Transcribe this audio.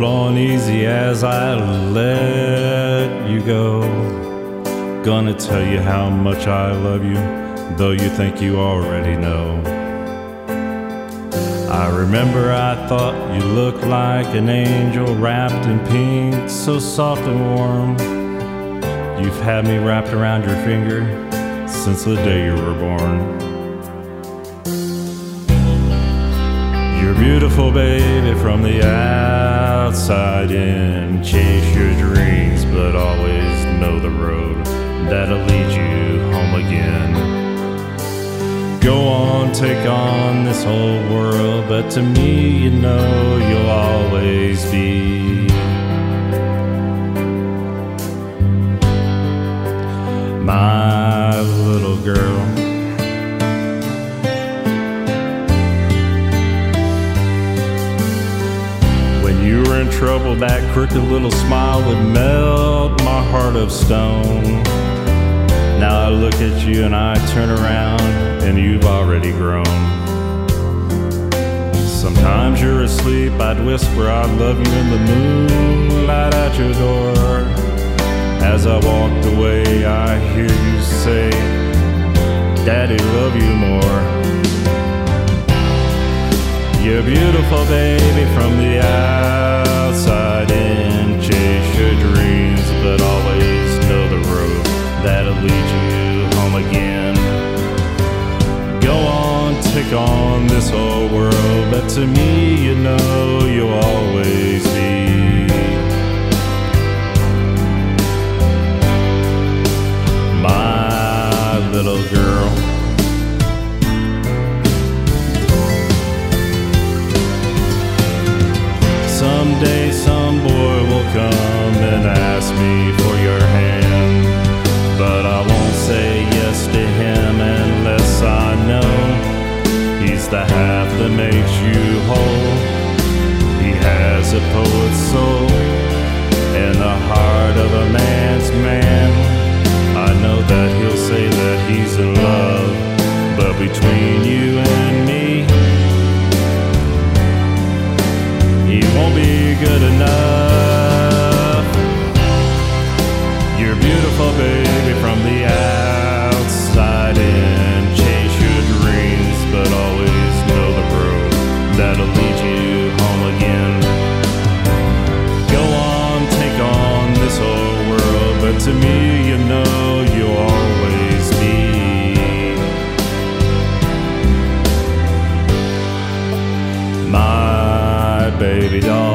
hold on easy as I let you go. Gonna tell you how much I love you, though you think you already know. I remember I thought you looked like an angel wrapped in pink, so soft and warm. You've had me wrapped around your finger since the day you were born. You're beautiful, baby, from the outside in. Chase your dreams, but always know the road that'll lead you home again. Go on, take on this whole world, but to me, you know you'll always be my little girl. When you were in trouble, that crooked little smile would melt my heart of stone. Now I look at you and I turn around and you've already grown. Sometimes you're asleep, I'd whisper I love you in the moonlight at your door. As I walked away, I hear you say, Daddy, love you more. You're beautiful, baby, from the outside in. Chase your dreams, but always know the road that'll lead you home again. Go on, take on this whole world, but to me, you know you'll always be my little girl. Someday some boy will come and ask me for your hand, but I won't say yes to him unless I know he's the half that makes you whole. He has a poet's soul and the heart of a man's man. I know that he'll say that he's in love, but between you and me, he won't be good enough. You're beautiful, baby, from the outside in. Chase your dreams, but always know the road that'll lead you home again. Go on, take on this whole world, but to me, you know you'll always be my baby doll.